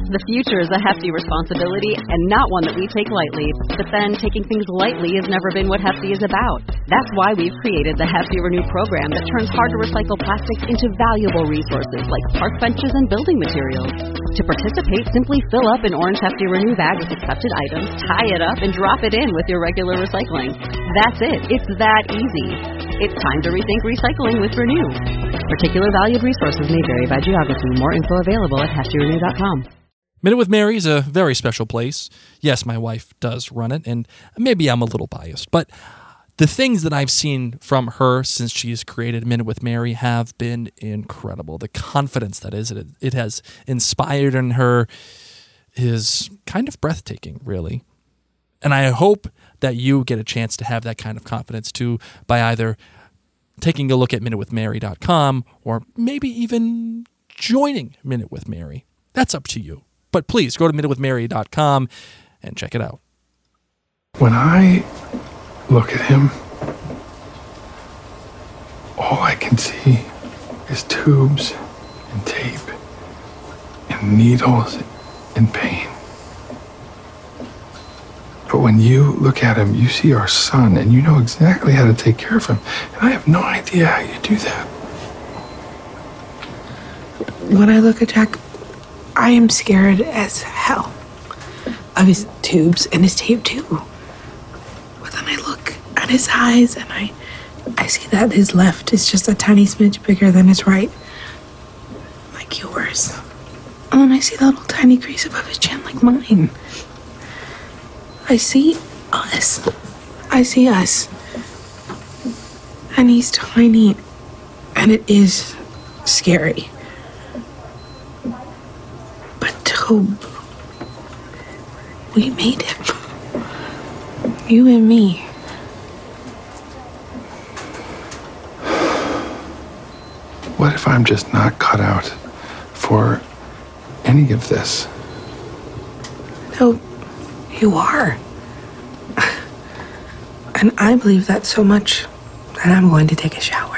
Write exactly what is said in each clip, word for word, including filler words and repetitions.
The future is a hefty responsibility and not one that we take lightly. But then, taking things lightly has never been what Hefty is about. That's why we've created the Hefty Renew program that turns hard-to-recycle plastics into valuable resources like park benches and building materials. To participate, simply fill up an orange Hefty Renew bag with accepted items, tie it up, and drop it in with your regular recycling. That's it. It's that easy. It's time to rethink recycling with Renew. Particular valued resources may vary by geography. More info available at hefty renew dot com. Minute with Mary is a very special place. Yes, my wife does run it, and maybe I'm a little biased, but the things that I've seen from her since she's created Minute with Mary have been incredible. The confidence that is it, it has inspired in her is kind of breathtaking, really. And I hope that you get a chance to have that kind of confidence too by either taking a look at minute with mary dot com or maybe even joining Minute with Mary. That's up to you. But please go to minute with mary dot com and check it out. When I look at him, all I can see is tubes and tape and needles and pain. But when you look at him, you see our son, and you know exactly how to take care of him. And I have no idea how you do that. When I look at Jack, I am scared as hell of his tubes and his tape too. But then I look at his eyes and I I see that his left is just a tiny smidge bigger than his right. Like yours. And then I see that little tiny crease above his chin like mine. I see us. I see us. And he's tiny. And it is scary. Tobe, we made him. You and me. What if I'm just not cut out for any of this? No, you are. And I believe that so much that I'm going to take a shower.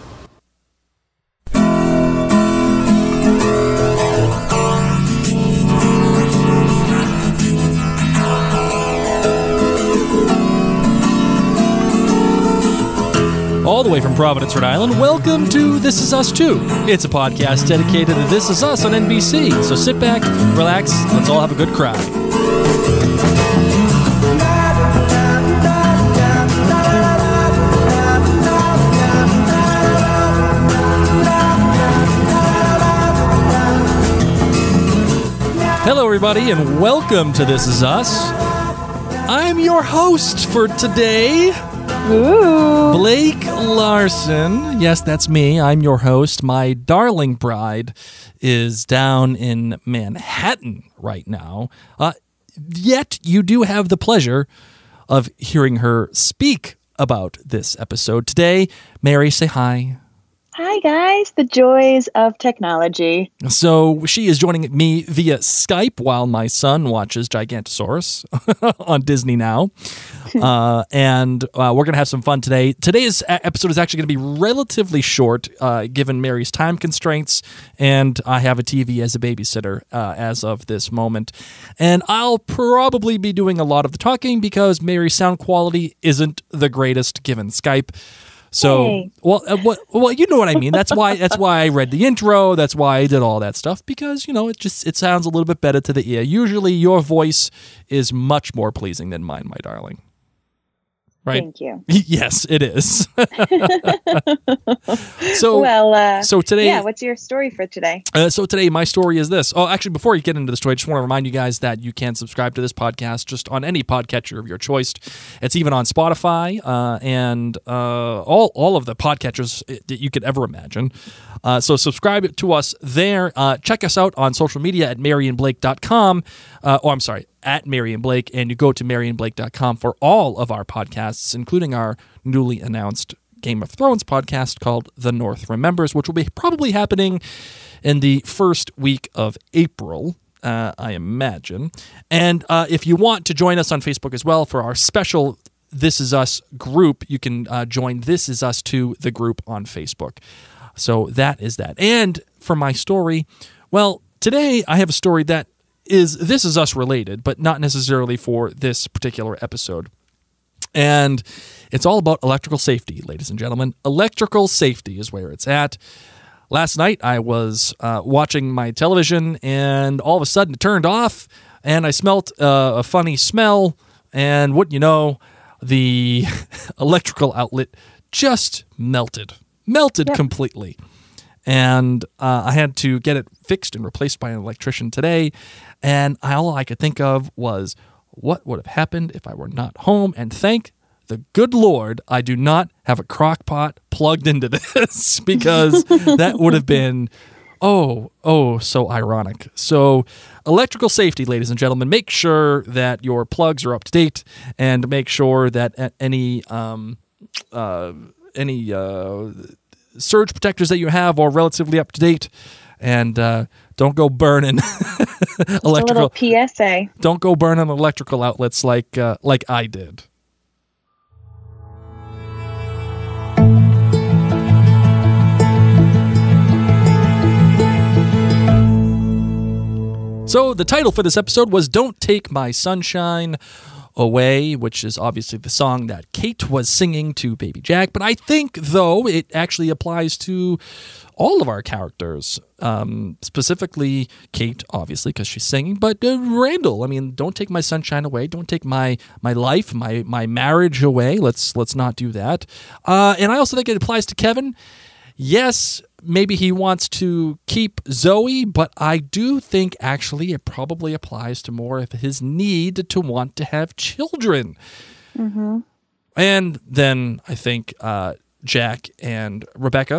All the way from Providence, Rhode Island, welcome to This Is Us Too. It's a podcast dedicated to This Is Us on N B C. So sit back, relax, let's all have a good cry. Hello, everybody, and welcome to This Is Us. I'm your host for today, Ooh. Blake Larson. Yes, that's me. I'm your host. My darling bride is down in Manhattan right now. Uh, yet you do have the pleasure of hearing her speak about this episode today. Mary, say hi. Hi, guys. The joys of technology. So she is joining me via Skype while my son watches Gigantosaurus on Disney Now. uh, and uh, we're going to have some fun today. Today's episode is actually going to be relatively short, uh, given Mary's time constraints, and I have a T V as a babysitter uh, as of this moment. And I'll probably be doing a lot of the talking because Mary's sound quality isn't the greatest given Skype. So, hey. well, uh, what, well, you know what I mean. That's why. That's why I read the intro. That's why I did all that stuff, because you know it just it sounds a little bit better to the ear. Usually, your voice is much more pleasing than mine, my darling. Right? Thank you. Yes, it is. so, well, uh, so today, yeah. What's your story for today? Uh, so today, my story is this. Oh, actually, before you get into the story, I just want to remind you guys that you can subscribe to this podcast just on any podcatcher of your choice. It's even on Spotify uh, and uh, all all of the podcatchers that you could ever imagine. Uh, so subscribe to us there. Uh, check us out on social media at mary and blake dot com. Uh, oh, I'm sorry, at Mary and Blake, and you go to mary and blake dot com for all of our podcasts, including our newly announced Game of Thrones podcast called The North Remembers, which will be probably happening in the first week of April, uh, I imagine. And uh, if you want to join us on Facebook as well for our special This Is Us group, you can uh, join This Is Us to the group on Facebook. So that is that. And for my story, well, today I have a story that is This Is Us related, but not necessarily for this particular episode. And it's all about electrical safety, ladies and gentlemen. Electrical safety is where it's at. Last night, I was uh, watching my television, and all of a sudden it turned off, and I smelt uh, a funny smell, and wouldn't you know, the electrical outlet just melted. Melted yep. completely. And uh, I had to get it fixed and replaced by an electrician today, and all I could think of was, what would have happened if I were not home? And thank the good Lord, I do not have a crock pot plugged into this, because that would have been, oh, oh, so ironic. So electrical safety, ladies and gentlemen, make sure that your plugs are up to date, and make sure that any um, uh, any uh, surge protectors that you have are relatively up to date. And uh, don't go burning electrical. A little P S A. Don't go burning electrical outlets like uh, like I did. So the title for this episode was "Don't Take My Sunshine Away," which is obviously the song that Kate was singing to Baby Jack. But I think, though, it actually applies to all of our characters, um, specifically Kate, obviously, because she's singing, but uh, Randall. I mean, don't take my sunshine away. Don't take my my life, my my marriage away. Let's let's not do that. Uh, and I also think it applies to Kevin. Yes, maybe he wants to keep Zoe, but I do think actually it probably applies to more of his need to want to have children. Mm-hmm. And then I think uh, Jack and Rebecca.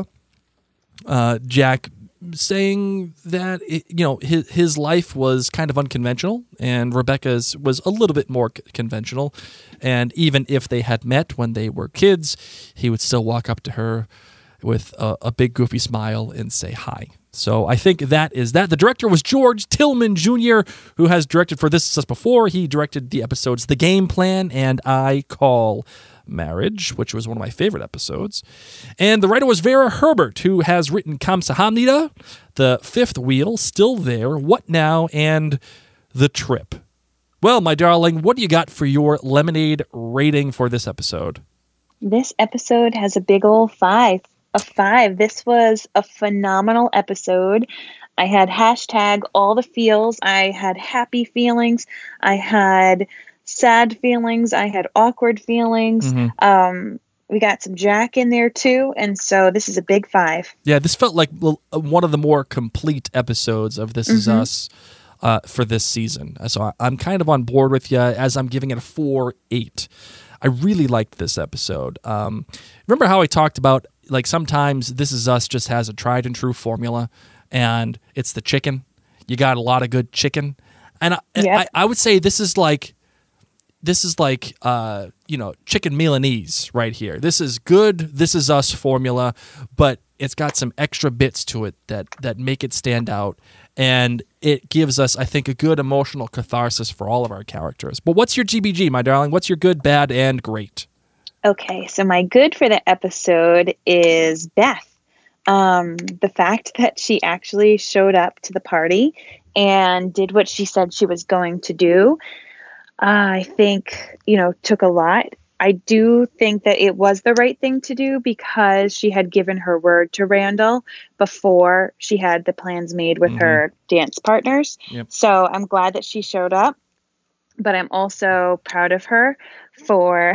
Uh, Jack saying that it, you know his his life was kind of unconventional, and Rebecca's was a little bit more c- conventional. And even if they had met when they were kids, he would still walk up to her with a, a big goofy smile and say hi. So I think that is that. The director was George Tillman Junior, who has directed for This Is Us before. He directed the episodes The Game Plan and I Call Marriage, which was one of my favorite episodes. And the writer was Vera Herbert, who has written Kamsahamnida, The Fifth Wheel, Still There, What Now, and The Trip. Well, my darling, what do you got for your Lemonade rating for this episode? This episode has a big old five. A five. This was a phenomenal episode. I had hashtag all the feels. I had happy feelings. I had sad feelings. I had awkward feelings. Mm-hmm. Um, we got some Jack in there too. And so this is a big five. Yeah, this felt like one of the more complete episodes of This Is Mm-hmm. Us uh, for this season. So I'm kind of on board with you as I'm giving it a four eight. I really liked this episode. Um, remember how I talked about, like, sometimes This Is Us just has a tried and true formula, and it's the chicken. You got a lot of good chicken. And I, Yep. I, I would say this is like, this is like, uh, you know, chicken Milanese right here. This is good This Is Us formula, but it's got some extra bits to it that, that make it stand out. And it gives us, I think, a good emotional catharsis for all of our characters. But what's your G B G, my darling? What's your good, bad, and great? Okay, so my good for the episode is Beth. Um, the fact that she actually showed up to the party and did what she said she was going to do, uh, I think, you know, took a lot. I do think that it was the right thing to do because she had given her word to Randall before she had the plans made with Mhm. her dance partners. Yep. So I'm glad that she showed up, but I'm also proud of her for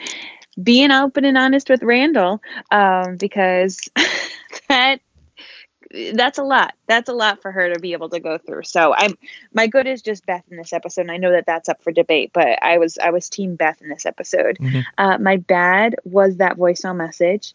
being open and honest with Randall, um, because that that's a lot. That's a lot for her to be able to go through. So I'm my good is just Beth in this episode. And I know that that's up for debate, but I was I was team Beth in this episode. Mhm. Uh, my bad was that voicemail message.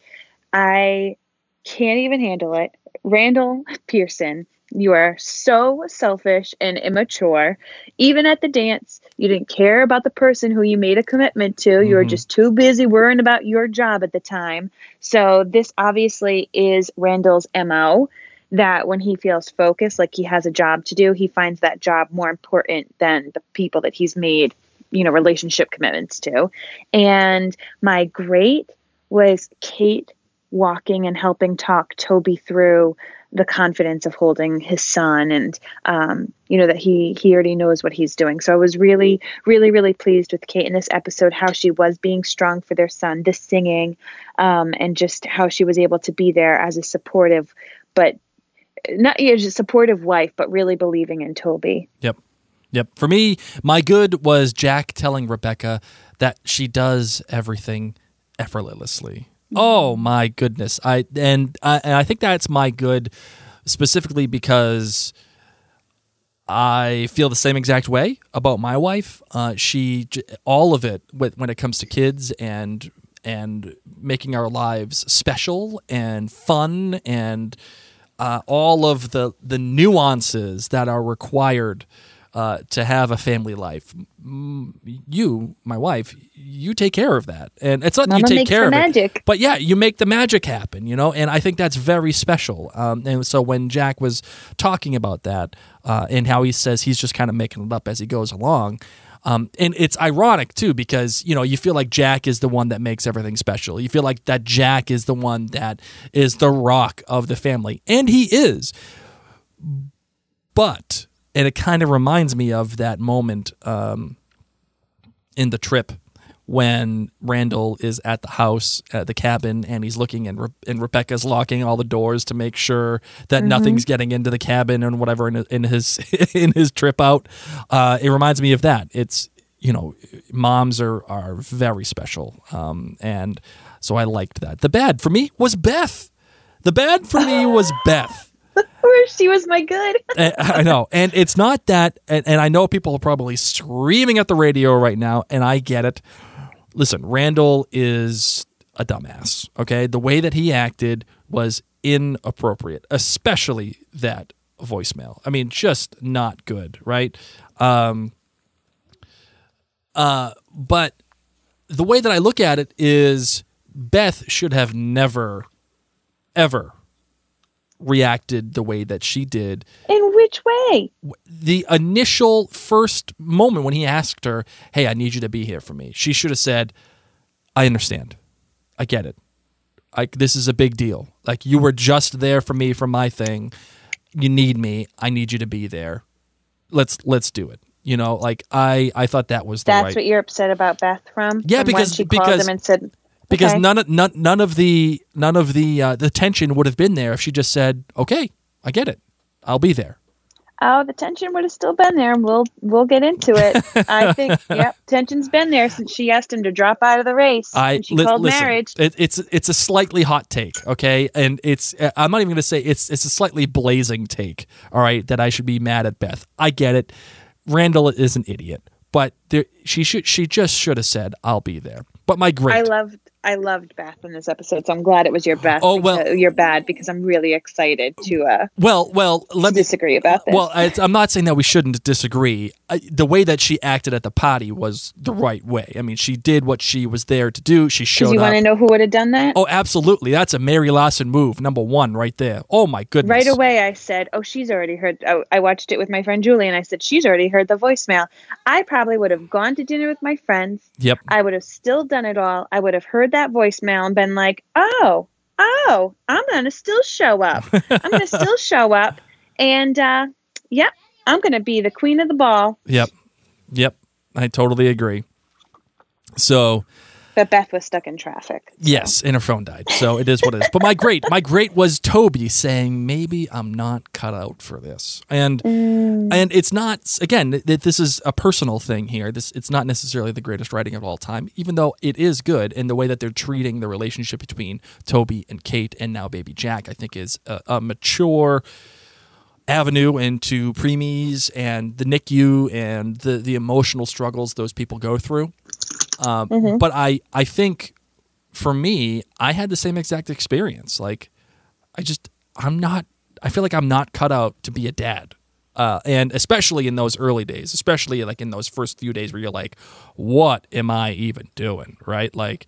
I can't even handle it. Randall Pearson, you are so selfish and immature. Even at the dance, you didn't care about the person who you made a commitment to. You were Mhm. just too busy worrying about your job at the time. So this obviously is Randall's M O, that when he feels focused, like he has a job to do, he finds that job more important than the people that he's made, you know, relationship commitments to. And my great was Kate walking and helping talk Toby through the confidence of holding his son, and um, you know that he he already knows what he's doing. So I was really, really, really pleased with Kate in this episode, how she was being strong for their son, the singing, um, and just how she was able to be there as a supportive, but not you know, just a supportive wife, but really believing in Toby. Yep. Yep. For me, my good was Jack telling Rebecca that she does everything effortlessly. Oh my goodness! I and I, and I think that's my good, specifically because I feel the same exact way about my wife. Uh, she all of it when it comes to kids and and making our lives special and fun and uh, all of the the nuances that are required uh, to have a family life. You, my wife, you take care of that, and it's not Mama you take makes care the of magic. it, but yeah, you make the magic happen, you know. And I think that's very special. Um, and so when Jack was talking about that uh, and how he says he's just kind of making it up as he goes along, um, and it's ironic too because you know you feel like Jack is the one that makes everything special. You feel like that Jack is the one that is the rock of the family, and he is, but. And it kind of reminds me of that moment um, in The Trip when Randall is at the house, at the cabin, and he's looking and, Re- and Rebecca's locking all the doors to make sure that mm-hmm. nothing's getting into the cabin and whatever in, in his in his trip out. Uh, it reminds me of that. It's, you know, moms are, are very special. Um, and so I liked that. The bad for me was Beth. The bad for me was Beth. She was my good. I know. And it's not that, and, and I know people are probably screaming at the radio right now, and I get it. Listen, Randall is a dumbass, okay? The way that he acted was inappropriate, especially that voicemail. I mean, just not good, right? Um, uh, but the way that I look at it is Beth should have never, ever reacted the way that she did. In which way? The initial first moment when he asked her, hey, I need you to be here for me, she should have said, I understand. I get it. Like, this is a big deal. Like, you were just there for me for my thing. You need me. I need you to be there. Let's let's do it. You know, like I, I thought that was the That's right. what you're upset about Beth from? Yeah, from because when she because called him and said, Because okay. none of none, none of the none of the uh, the tension would have been there if she just said, "Okay, I get it, I'll be there." Oh, the tension would have still been there, and we'll we'll get into it. I think, yep, tension's been there since she asked him to drop out of the race. I and she li- called listen, marriage. It, it's it's a slightly hot take, okay, and it's I'm not even going to say it's it's a slightly blazing take. All right, that I should be mad at Beth. I get it. Randall is an idiot, but there, she should she just should have said, "I'll be there." But my great, I loved I loved Beth in this episode, so I'm glad it was your Beth. Oh well, because, your bad because I'm really excited to. Uh, well, well, let to me disagree about this. Well, I, I'm not saying that we shouldn't disagree. I, the way that she acted at the party was the right way. I mean, she did what she was there to do. She showed you up. want to know who would have done that? Oh, absolutely. That's a Mary Larson move, number one, right there. Oh my goodness! Right away, I said, "Oh, she's already heard." I, I watched it with my friend Julie, and I said, "She's already heard the voicemail." I probably would have gone to dinner with my friends. Yep. I would have still done it all. I would have heard that voicemail and been like, "Oh, oh, I'm gonna still show up. I'm gonna still show up, and uh, yep, I'm gonna be the queen of the ball." Yep, yep. I totally agree. So. But Beth was stuck in traffic. So. Yes, and her phone died. So it is what it is. But my great, my great was Toby saying, maybe I'm not cut out for this. And mm. and it's not, again, th- this is a personal thing here. This It's not necessarily the greatest writing of all time, even though it is good. And the way that they're treating the relationship between Toby and Kate and now baby Jack, I think is a, a mature avenue into preemies and the N I C U and the, the emotional struggles those people go through. Um, mm-hmm. But I, I think for me, I had the same exact experience. Like, I just, I'm not, I feel like I'm not cut out to be a dad. Uh, and especially in those early days, especially like in those first few days where you're like, what am I even doing? Right? Like,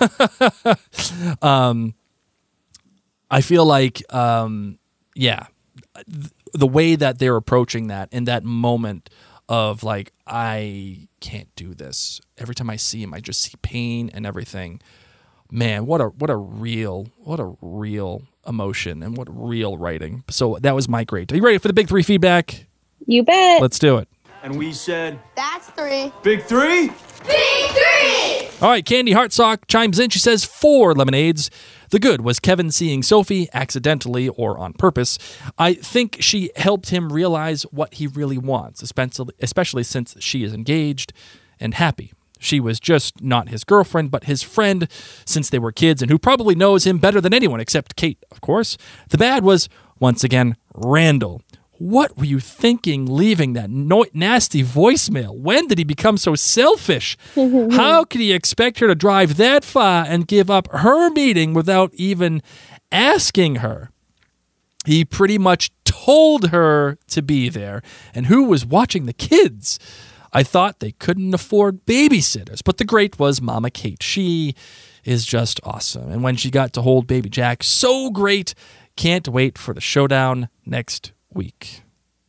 um, I feel like, um, yeah, th- the way that they're approaching that in that moment of like, I can't do this. Every time I see him, I just see pain and everything. man, what a what a real what a real emotion and what real writing. So that was my grade. Are you ready for the big three feedback? You bet. Let's do it. And we said, That's three. big three? Big three! All right, Candy Hartsock chimes in. She says four lemonades. The good was Kevin seeing Sophie accidentally or on purpose. I think she helped him realize what he really wants, especially, especially since she is engaged and happy. She was just not his girlfriend, but his friend since they were kids and who probably knows him better than anyone except Kate, of course. The bad was, once again, Randall. What were you thinking leaving that no- nasty voicemail? When did he become so selfish? How could he expect her to drive that far and give up her meeting without even asking her? He pretty much told her to be there. And who was watching the kids? I thought they couldn't afford babysitters, but the great was Mama Kate. She is just awesome. And when she got to hold baby Jack, so great. Can't wait for the showdown next week.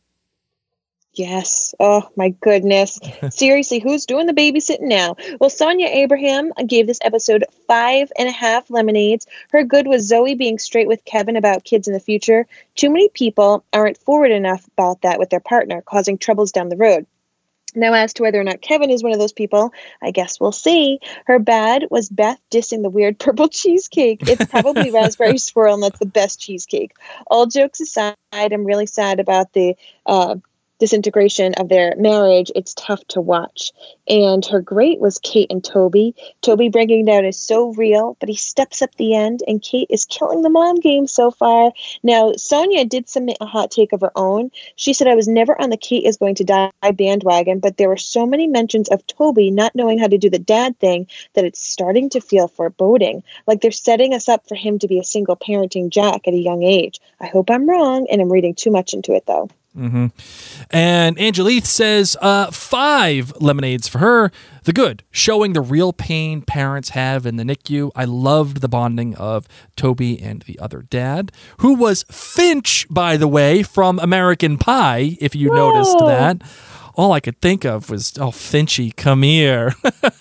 Yes. Oh, my goodness. Seriously, who's doing the babysitting now? Well, Sonia Abraham gave this episode five and a half lemonades. Her good was Zoe being straight with Kevin about kids in the future. Too many people aren't forward enough about that with their partner, causing troubles down the road. Now, as to whether or not Kevin is one of those people, I guess we'll see. Her bad was Beth dissing the weird purple cheesecake. It's probably raspberry swirl, and that's the best cheesecake. All jokes aside, I'm really sad about the uh, disintegration of their marriage. It's tough to watch. And her great was Kate and Toby. Toby breaking down is so real, but he steps up the end, and Kate is killing the mom game so far. Now, Sonia did submit a hot take of her own. She said, I was never on the Kate is going to die bandwagon, but there were so many mentions of Toby not knowing how to do the dad thing that it's starting to feel foreboding. Like they're setting us up for him to be a single parenting Jack at a young age. I hope I'm wrong, and I'm reading too much into it, though. Mm-hmm. And Angelique says uh, five lemonades for her. The good, showing the real pain parents have in the N I C U. I loved the bonding of Toby and the other dad, who was Finch, by the way, from American Pie, if you Whoa. noticed that. All I could think of was, oh, Finchy, come here.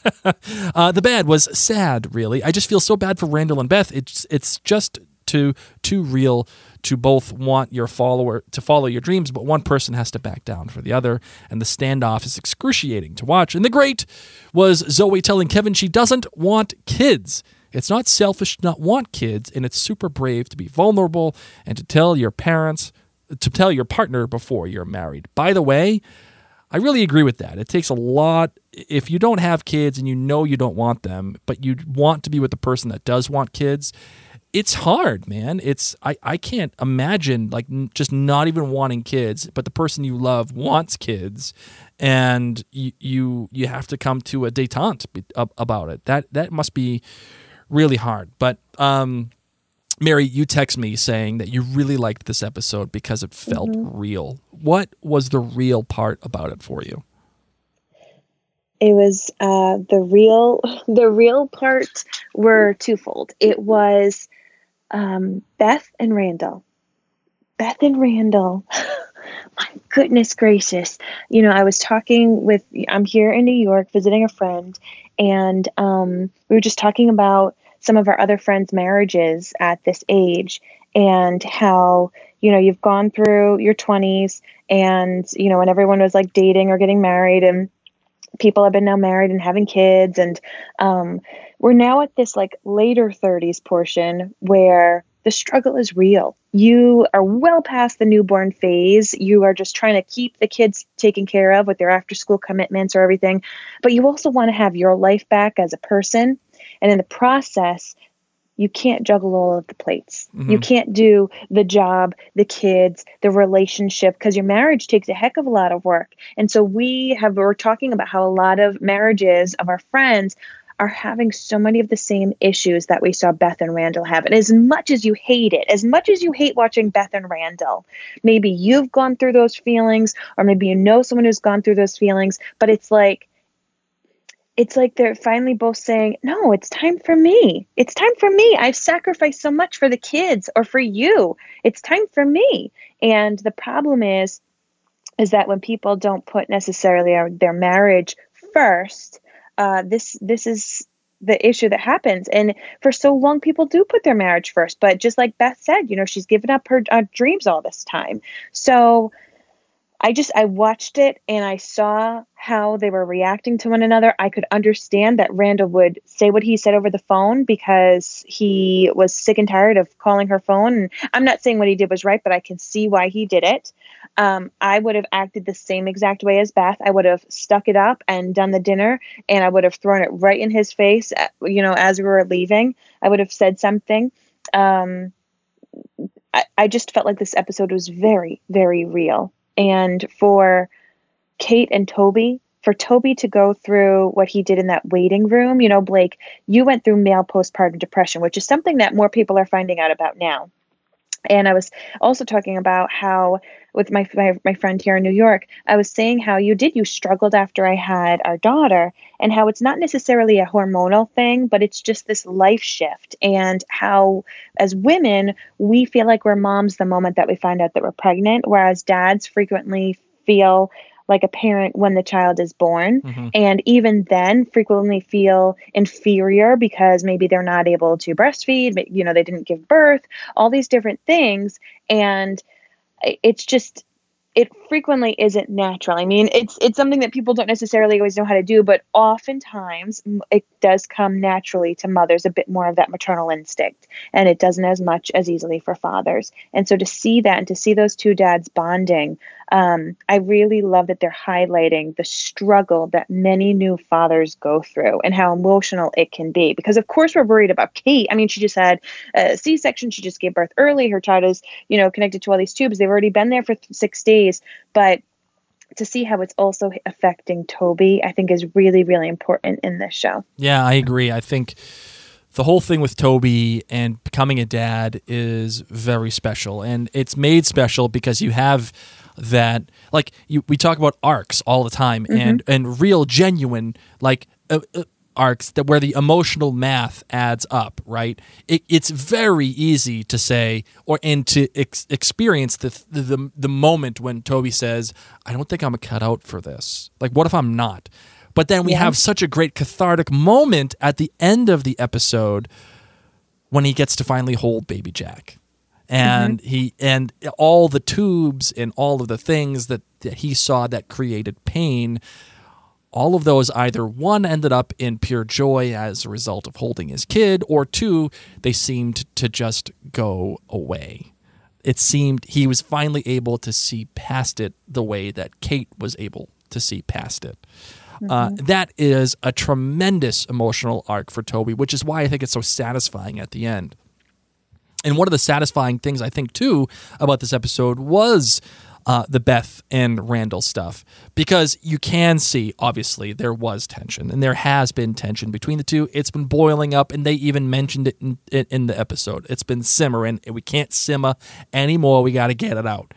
uh, the bad was sad, really. I just feel so bad for Randall and Beth. It's it's just too too real to both want your follower to follow your dreams, but one person has to back down for the other, and the standoff is excruciating to watch. And the great was Zoe telling Kevin she doesn't want kids. It's not selfish to not want kids, and it's super brave to be vulnerable and to tell your parents, to tell your partner before you're married. By the way, I really agree with that. It takes a lot. If you don't have kids and you know you don't want them, but you want to be with the person that does want kids, it's hard, man. It's I, I can't imagine like n- just not even wanting kids, but the person you love wants kids, and you you, you have to come to a détente be, uh, about it. That that must be really hard. But um, Mary, you text me saying that you really liked this episode because it felt mm-hmm. real. What was the real part about it for you? It was uh, the real the real part were twofold. It was um, Beth and Randall. Beth and Randall. My goodness gracious. You know, I was talking with, I'm here in New York visiting a friend, and um, we were just talking about some of our other friends' marriages at this age and how, you know, you've gone through your twenties and, you know, when everyone was like dating or getting married, and people have been now married and having kids. And um, we're now at this like later thirties portion where the struggle is real. You are well past the newborn phase. You are just trying to keep the kids taken care of with their after school commitments or everything. But you also want to have your life back as a person. And in the process, you can't juggle all of the plates. Mm-hmm. You can't do the job, the kids, the relationship, because your marriage takes a heck of a lot of work. And so we have, we're talking about how a lot of marriages of our friends are having so many of the same issues that we saw Beth and Randall have. And as much as you hate it, as much as you hate watching Beth and Randall, maybe you've gone through those feelings, or maybe you know someone who's gone through those feelings, but it's like, It's like they're finally both saying, no, it's time for me. It's time for me. I've sacrificed so much for the kids or for you. It's time for me. And the problem is, is that when people don't put necessarily our, their marriage first, uh, this this is the issue that happens. And for so long, people do put their marriage first. But just like Beth said, you know, she's given up her uh, dreams all this time. So I just, I watched it and I saw how they were reacting to one another. I could understand that Randall would say what he said over the phone because he was sick and tired of calling her phone. And I'm not saying what he did was right, but I can see why he did it. Um, I would have acted the same exact way as Beth. I would have stuck it up and done the dinner, and I would have thrown it right in his face, you know, as we were leaving. I would have said something. Um, I, I just felt like this episode was very, very real. And for Kate and Toby, for Toby to go through what he did in that waiting room, you know, Blake, you went through male postpartum depression, which is something that more people are finding out about now. And I was also talking about how with my, my my friend here in New York, I was saying how you did, you struggled after I had our daughter, and how it's not necessarily a hormonal thing, but it's just this life shift, and how as women, we feel like we're moms the moment that we find out that we're pregnant, whereas dads frequently feel like a parent when the child is born. Mm-hmm. And even then frequently feel inferior because maybe they're not able to breastfeed, you know, they didn't give birth, all these different things. And it's just, it frequently isn't natural. I mean, it's it's something that people don't necessarily always know how to do, but oftentimes it does come naturally to mothers, a bit more of that maternal instinct, and it doesn't as much as easily for fathers. And so to see that and to see those two dads bonding, um, I really love that they're highlighting the struggle that many new fathers go through and how emotional it can be. Because of course we're worried about Kate. I mean, she just had a C-section. She just gave birth early. Her child is, you know, connected to all these tubes. They've already been there for six days. But to see how it's also affecting Toby, I think is really, really important in this show. Yeah, I agree. I think the whole thing with Toby and becoming a dad is very special. And it's made special because you have that, like, you, we talk about arcs all the time, mm-hmm. and, and real, genuine, like, uh, uh, arcs that where the emotional math adds up, right? It, it's very easy to say or and to ex- experience the, the the moment when Toby says, "I don't think I'm a cut out for this." Like, what if I'm not? But then we yeah. have such a great cathartic moment at the end of the episode when he gets to finally hold baby Jack, and mm-hmm. he and all the tubes and all of the things that, that he saw that created pain. All of those either, one, ended up in pure joy as a result of holding his kid, or two, they seemed to just go away. It seemed he was finally able to see past it the way that Kate was able to see past it. Mm-hmm. Uh, that is a tremendous emotional arc for Toby, which is why I think it's so satisfying at the end. And one of the satisfying things I think, too, about this episode was Uh, the Beth and Randall stuff, because you can see, obviously, there was tension, and there has been tension between the two. It's been boiling up, and they even mentioned it in, in, in the episode. It's been simmering, and we can't simmer anymore. We got to get it out.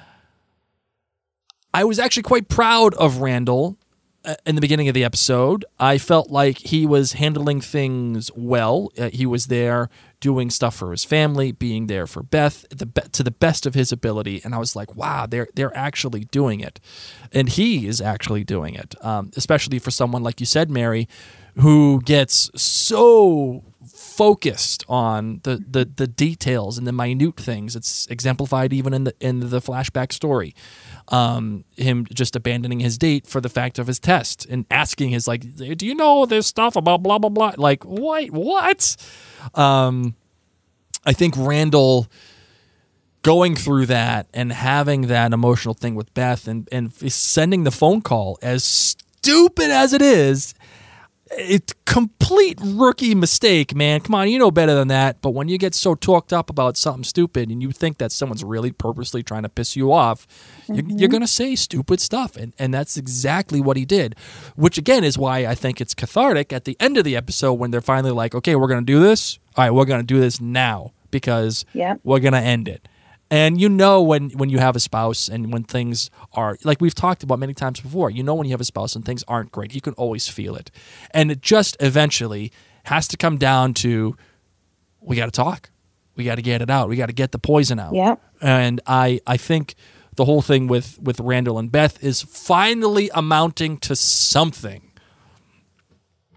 I was actually quite proud of Randall uh, in the beginning of the episode. I felt like he was handling things well. Uh, he was there doing stuff for his family, being there for Beth the be- to the best of his ability, and I was like, wow, they're they're actually doing it, and he is actually doing it, um, especially for someone like you said, Mary, who gets so focused on the, the, the details and the minute things. It's exemplified even in the in the flashback story. Um, him just abandoning his date for the fact of his test and asking his, like, do you know this stuff about blah, blah, blah? Like, wait, what? Um, I think Randall going through that and having that emotional thing with Beth and, and sending the phone call, as stupid as it is, it's complete rookie mistake, man. Come on, you know better than that. But when you get so talked up about something stupid and you think that someone's really purposely trying to piss you off, mm-hmm. you're, you're going to say stupid stuff. And, and that's exactly what he did, which, again, is why I think it's cathartic at the end of the episode when they're finally like, okay, we're going to do this. All right, we're going to do this now because yep. we're going to end it. And you know when, when you have a spouse and when things are, like we've talked about many times before, you know when you have a spouse and things aren't great, you can always feel it. And it just eventually has to come down to, we got to talk. We got to get it out. We got to get the poison out. Yeah. And I, I think the whole thing with, with Randall and Beth is finally amounting to something.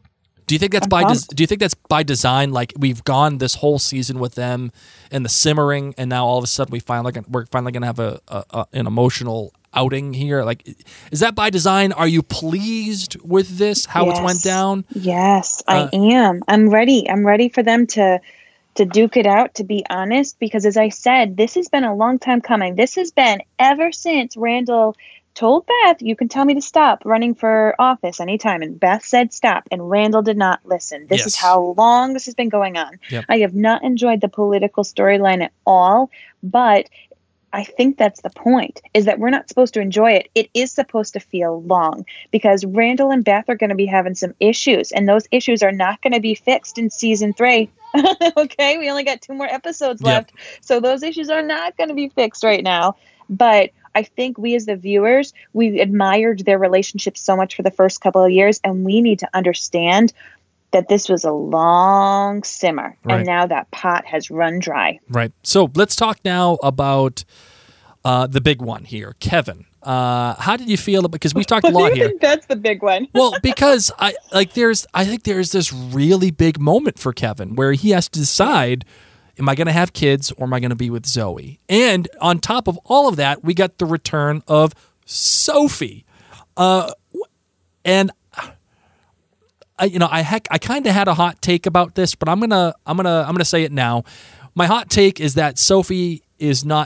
Do you think that's I'm by des- pumped. do you think that's by design? Like we've gone this whole season with them and the simmering, and now all of a sudden we finally we're finally going to have a, a, a an emotional outing here. Like, is that by design? Are you pleased with this? How Yes. it's went down? Yes, Uh, I am. I'm ready. I'm ready for them to to duke it out, to be honest, because as I said, this has been a long time coming. This has been ever since Randall told Beth, you can tell me to stop running for office anytime. And Beth said stop, and Randall did not listen. This Yes. is how long this has been going on. Yep. I have not enjoyed the political storyline at all, but I think that's the point, is that we're not supposed to enjoy it. It is supposed to feel long because Randall and Beth are going to be having some issues, and those issues are not going to be fixed in season three. Okay, we only got two more episodes Yep. left, so those issues are not going to be fixed right now. But I think we as the viewers, we admired their relationship so much for the first couple of years, and we need to understand that this was a long simmer, Right. and now that pot has run dry. Right. So let's talk now about uh, the big one here, Kevin. Uh, how did you feel? Because we've talked a lot here. That's the big one. Well, because I like there's I think there's this really big moment for Kevin where he has to decide, am I going to have kids or am I going to be with Zoe? And on top of all of that, we got the return of Sophie. Uh, and I, you know, I heck, I kind of had a hot take about this, but I'm gonna, I'm gonna, I'm gonna say it now. My hot take is that Sophie is not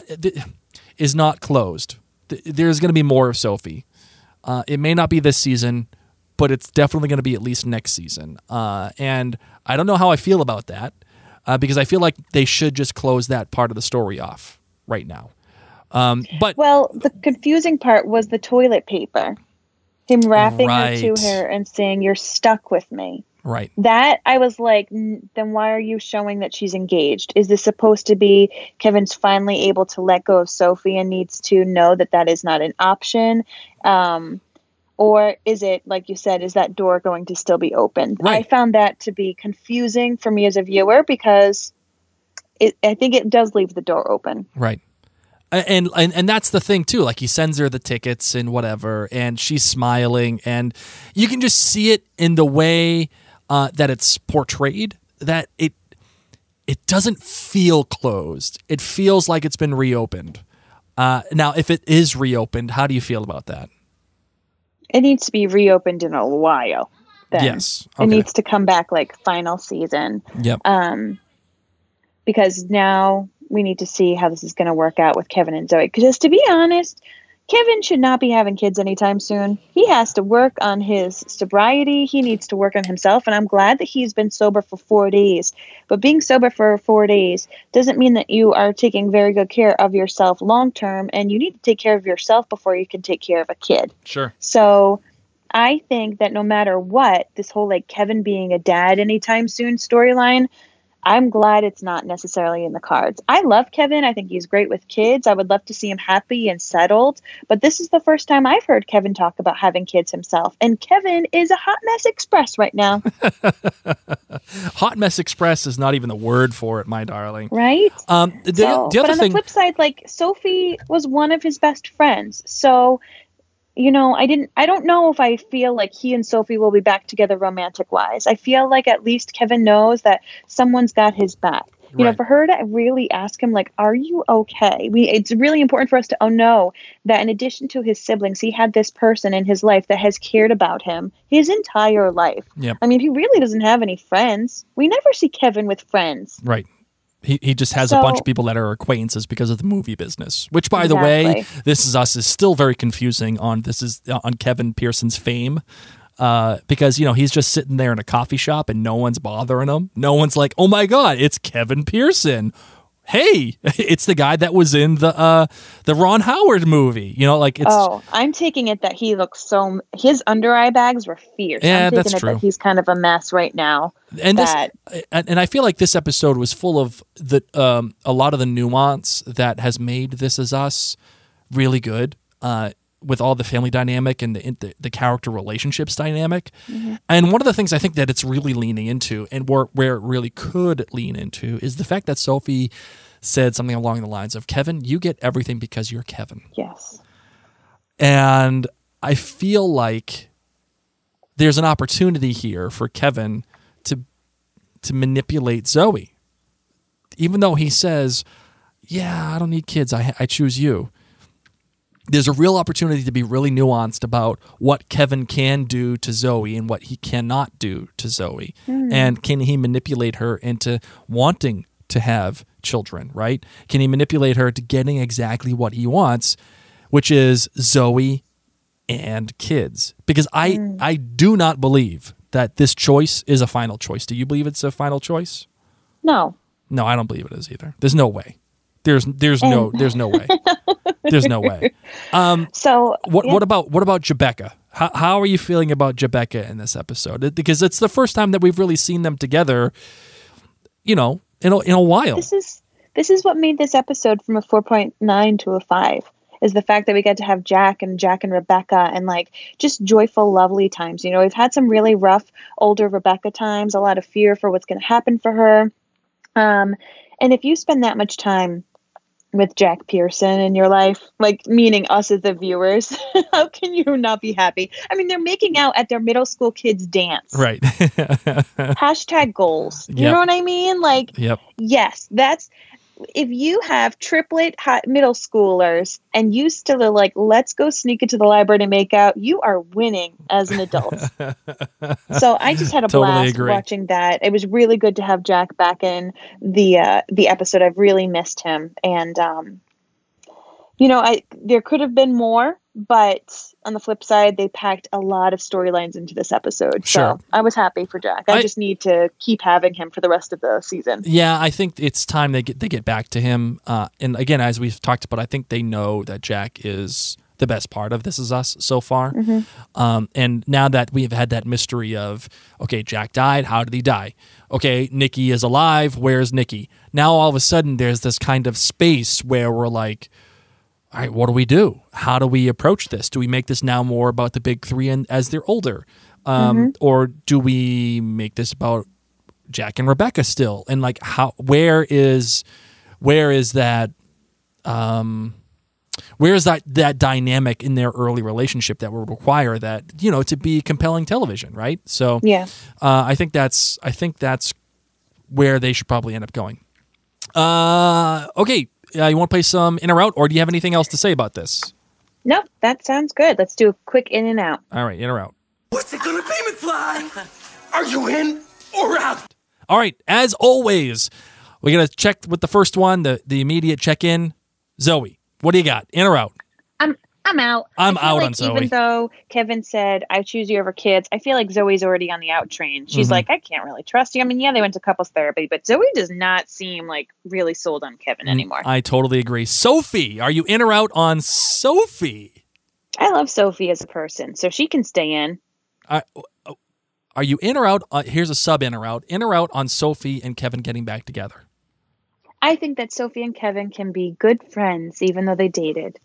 is not closed. There's going to be more of Sophie. Uh, it may not be this season, but it's definitely going to be at least next season. Uh, and I don't know how I feel about that uh, because I feel like they should just close that part of the story off right now. Um, but Well, the confusing part was the toilet paper. Him wrapping Right. her to her and saying, "You're stuck with me." right, That, I was like, "N- then why are you showing that she's engaged? Is this supposed to be Kevin's finally able to let go of Sophie and needs to know that that is not an option? Um, or is it, like you said, is that door going to still be open?" I Right. found that to be confusing for me as a viewer because it, I think it does leave the door open. right. And, and and that's the thing too. Like he sends her the tickets and whatever, and she's smiling, and you can just see it in the way uh, that it's portrayed. That it it doesn't feel closed. It feels like it's been reopened. Uh, now, if it is reopened, how do you feel about that? It needs to be reopened in a while. Then. Yes. It Okay. needs to come back like final season. Yep. Um, because now we need to see how this is going to work out with Kevin and Zoe. Because to be honest, Kevin should not be having kids anytime soon. He has to work on his sobriety. He needs to work on himself. And I'm glad that he's been sober for four days. But being sober for four days doesn't mean that you are taking very good care of yourself long term. And you need to take care of yourself before you can take care of a kid. Sure. So I think that no matter what, this whole like Kevin being a dad anytime soon storyline, I'm glad it's not necessarily in the cards. I love Kevin. I think he's great with kids. I would love to see him happy and settled. But this is the first time I've heard Kevin talk about having kids himself. And Kevin is a hot mess express right now. Hot Mess Express is not even the word for it, my darling. Right? Um, the, So- the but other on thing, the flip side, like Sophie was one of his best friends. So, you know, I didn't, I don't know if I feel like he and Sophie will be back together romantic wise. I feel like at least Kevin knows that someone's got his back. You know, Right. for her to really ask him, like, are you okay? We, it's really important for us to oh, know that in addition to his siblings, he had this person in his life that has cared about him his entire life. Yep. I mean, he really doesn't have any friends. We never see Kevin with friends. right. He, he just has a bunch So- of people that are acquaintances because of the movie business. Which, by the way, Exactly. This Is Us is still very confusing on this is on Kevin Pearson's fame, uh, because you know he's just sitting there in a coffee shop and no one's bothering him. No one's like, "Oh my God, it's Kevin Pearson." Hey, it's the guy that was in the uh, the Ron Howard movie. You know, like it's Oh, I'm taking it that he looks so. His under eye bags were fierce. Yeah, I'm taking that's it true. that he's kind of a mess right now. and this that- and, and I feel like this episode was full of the um, a lot of the nuance that has made This Is Us really good. Uh, with all the family dynamic and the, the the character relationships dynamic. And one of the things I think that it's really leaning into and where, where it really could lean into is the fact that Sophie said something along the lines of, Kevin, you get everything because you're Kevin. Yes. And I feel like there's an opportunity here for Kevin to manipulate Zoe. Even though he says, yeah, I don't need kids. I, I choose you. There's a real opportunity to be really nuanced about what Kevin can do to Zoe and what he cannot do to Zoe. Mm. And can he manipulate her into wanting to have children, right? Can he manipulate her to getting exactly what he wants, which is Zoe and kids? Because I, mm. I do not believe that this choice is a final choice. Do you believe it's a final choice? No. No, I don't believe it is either. There's no way. There's there's no there's no way. There's no way. Um, so what yeah. what about what about Jebecca? How how are you feeling about Jebecca in this episode? Because it's the first time that we've really seen them together, you know, in a, in a while. This is this is what made this episode from a four point nine to a five. Is the fact that we get to have Jack and Jack and Rebecca and like just joyful, lovely times. You know, we've had some really rough older Rebecca times, a lot of fear for what's going to happen for her. Um, and if you spend that much time with Jack Pearson in your life, like meaning us as the viewers, how can you not be happy? I mean, they're making out at their middle school kids dance. Right. Hashtag goals. You Yep. know what I mean? Like, Yep. yes, that's, if you have triplet hot middle schoolers and you still are like, let's go sneak into the library to make out, you are winning as an adult. So I just had a Totally blast agree. watching that. It was really good to have Jack back in the uh, the episode. I've really missed him, and um, you know, I there could have been more, but on the flip side, they packed a lot of storylines into this episode. Sure. So I was happy for Jack. I, I- just need to keep having him for the rest of the season. Yeah, I think it's time they get they get back to him. Uh, and again, as we've talked about, I think they know that Jack is the best part of This Is Us so far. Mm-hmm. Um, and now that we've had that mystery of, okay, Jack died, how did he die? Okay, Nikki is alive, where's Nikki? Now all of a sudden there's this kind of space where we're like, all right, what do we do? How do we approach this? Do we make this now more about the big three and as they're older? Um, Mm-hmm. Or do we make this about Jack and Rebecca still? And like how where is where is that um where is that that dynamic in their early relationship that would require that, you know, to be compelling television, right? So Yeah. uh, I think that's I think that's where they should probably end up going. Uh, okay, uh, you want to play some in or out, or do you have anything else to say about this? Nope, that sounds good. Let's do a quick in and out. All right, in or out. What's it gonna be, McFly? Are you in or out? All right, as always, we're gonna check with the first one, the the immediate check in. Zoe, what do you got? In or out? I'm I'm out. I'm I feel out like on Zoe. Even though Kevin said I choose you over kids, I feel like Zoe's already on the out train. She's Mhm. like, I can't really trust you. I mean, yeah, they went to couples therapy, but Zoe does not seem like really sold on Kevin anymore. I totally agree. Sophie, are you in or out on Sophie? I love Sophie as a person, so she can stay in. Are, are you in or out? Uh, here's a sub in or out. In or out on Sophie and Kevin getting back together? I think that Sophie and Kevin can be good friends, even though they dated.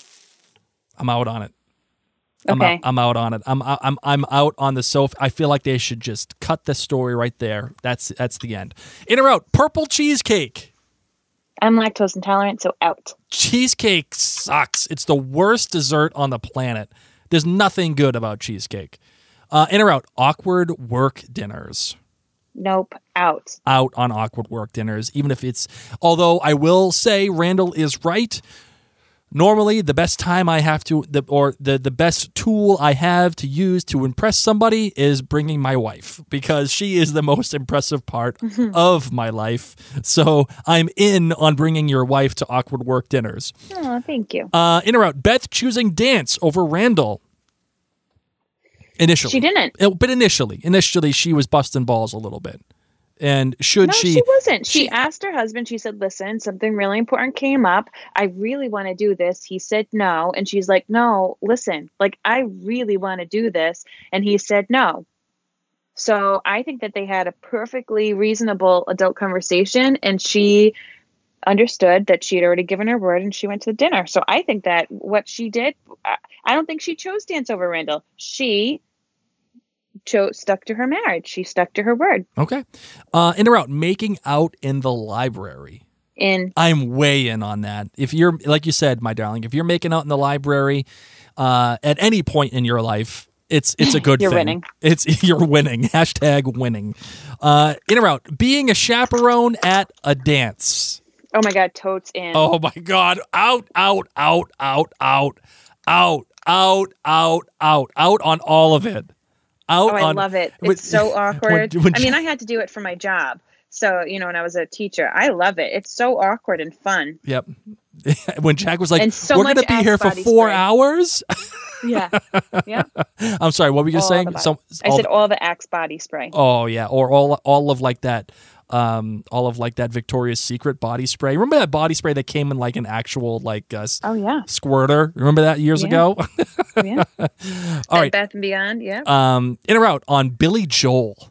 I'm out on it. I'm Okay. out, I'm out on it. I'm I'm I'm out on the Sophie. I feel like they should just cut the story right there. That's that's the end. In or out? Purple cheesecake. I'm lactose intolerant, so out. Cheesecake sucks. It's the worst dessert on the planet. There's nothing good about cheesecake. Uh, in or out? Awkward work dinners. Nope, out. Out on awkward work dinners, even if it's, although I will say Randall is right. Normally, the best time I have to, the, or the, the best tool I have to use to impress somebody is bringing my wife, because she is the most impressive part of my life. So I'm in on bringing your wife to awkward work dinners. Oh, thank you. Uh, in or out? Beth choosing dance over Randall. Initially. She didn't. Uh, But initially, initially she was busting balls a little bit. And should No, she? she, wasn't. She, she- asked her husband, she said, listen, something really important came up. I really want to do this. He said no. And she's like, no, listen, like, I really want to do this. And he said no. So I think that they had a perfectly reasonable adult conversation, and she understood that she had already given her word and she went to the dinner. So I think that what she did, I, I don't think she chose dance over Randall. She chose, stuck to her marriage. She stuck to her word. Okay. Uh, in or out? Making out in the library. And I'm way in on that. If you're, like you said, my darling, if you're making out in the library uh, at any point in your life, It's it's a good You're thing. winning. It's you're winning. Hashtag winning. Uh, in or out, being a chaperone at a dance. Oh my God, totes in. Oh my God. Out, out, out, out, out, out, out, out, out, out on all of it. Out Oh, I on, love it. It's when- so awkward. when- when I mean, Jack- I had to do it for my job. So, you know, when I was a teacher, I love it. It's so awkward and fun. Yep. When Jack was like, And so we're going to much be Axe here for body four spray. hours. Yeah. Yeah. I'm sorry. What were you All saying? the body- Some, I all said the- all the Axe body spray. oh yeah. Or all, all of like that. Um, all of like that Victoria's Secret body spray. Remember that body spray that came in like an actual like uh, s- Oh, yeah. squirter? Remember that years Yeah. ago? Yeah. All right. Beth and Beyond. Yeah. Um, in or out on Billy Joel.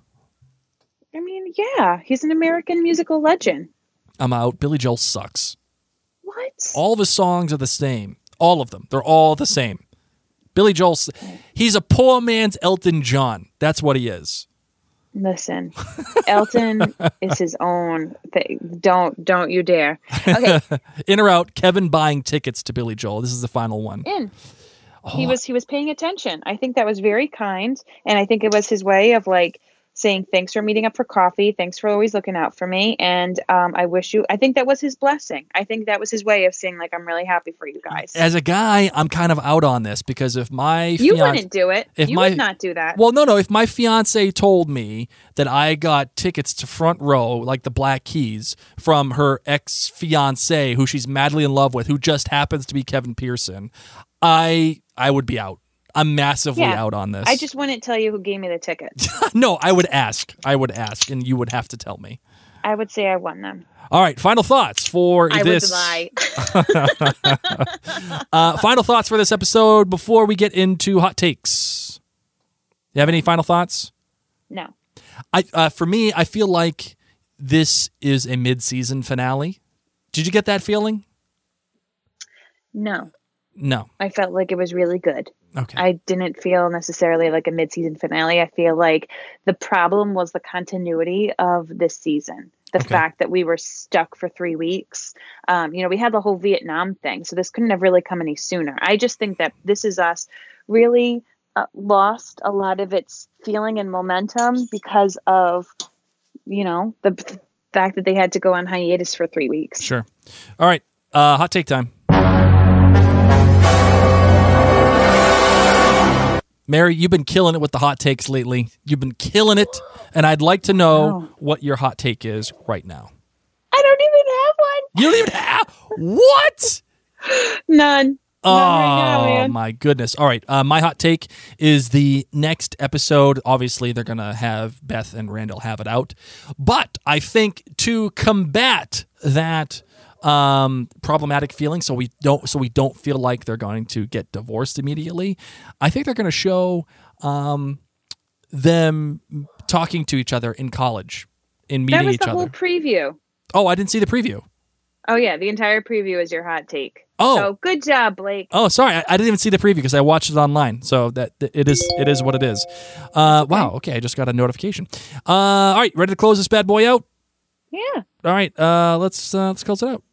I mean, yeah. He's an American musical legend. I'm out. Billy Joel sucks. What? All of his songs are the same. All of them. They're all the same. Billy Joel, s- he's a poor man's Elton John. That's what he is. Listen, Elton is his own thing. Don't, don't you dare. Okay. In or out, Kevin buying tickets to Billy Joel. This is the final one. In. Oh. He was he was paying attention. I think that was very kind, and I think it was his way of like saying thanks for meeting up for coffee, thanks for always looking out for me, and um, I wish you. I think that was his blessing. I think that was his way of saying like I'm really happy for you guys. As a guy, I'm kind of out on this because if my You fiance, wouldn't do it. if You my- would not do that. well, no, no. If my fiance told me that I got tickets to front row, like the Black Keys, from her ex fiance, who she's madly in love with, who just happens to be Kevin Pearson, I I would be out. I'm massively Yeah. out on this. I just wouldn't tell you who gave me the tickets. no, I would ask. I would ask, and you would have to tell me. I would say I won them. All right, final thoughts for I this. would lie. uh, final thoughts for this episode before we get into hot takes. You have any final thoughts? No. I uh, for me, I feel like this is a mid-season finale. Did you get that feeling? No. No. I felt like it was really good. Okay. I didn't feel necessarily like a mid-season finale. I feel like the problem was the continuity of this season. The Okay. fact that we were stuck for three weeks. Um, you know, we had the whole Vietnam thing, so this couldn't have really come any sooner. I just think that This Is Us really uh, lost a lot of its feeling and momentum because of, you know, the p- fact that they had to go on hiatus for three weeks. Sure. All right. Uh, hot take time. Mary, you've been killing it with the hot takes lately. You've been killing it, and I'd like to know Wow. what your hot take is right now. I don't even have one. You don't even have what? None. Oh None right now, man. my goodness! All right, uh, my hot take is the next episode. Obviously, they're gonna have Beth and Randall have it out, but I think to combat that um, problematic feeling, so we don't, so we don't feel like they're going to get divorced immediately, I think they're going to show um, them talking to each other in college, in meeting That was each the other. whole preview. Oh, I didn't see the preview. Oh yeah, the entire preview is your hot take. Oh. So good job, Blake. Oh, sorry, I, I didn't even see the preview because I watched it online. So that, that it is it is what it is. Uh, wow. Okay, I just got a notification. Uh, all right, ready to close this bad boy out? Yeah. All right, uh, let's uh, let's close it out.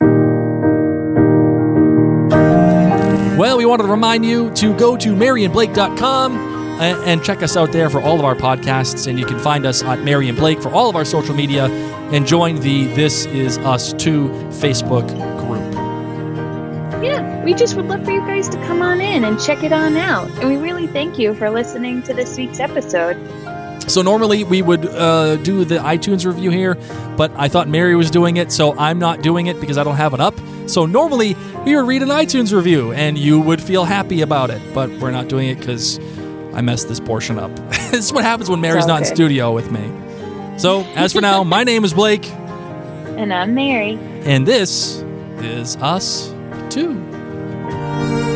Well, we wanted to remind you to go to mary and blake dot com and, and check us out there for all of our podcasts, and you can find us at Mary and Blake for all of our social media, and join the This Is Us two Facebook group. Yeah. We just would love for you guys to come on in and check it on out. And we really thank you for listening to this week's episode. So normally we would uh, do the iTunes review here, but I thought Mary was doing it, so I'm not doing it because I don't have it up. So normally we would read an iTunes review, and you would feel happy about it, but we're not doing it because I messed this portion up. This is what happens when Mary's not in okay. studio with me. So as for now, my name is Blake, And I'm Mary. and this is Us Too.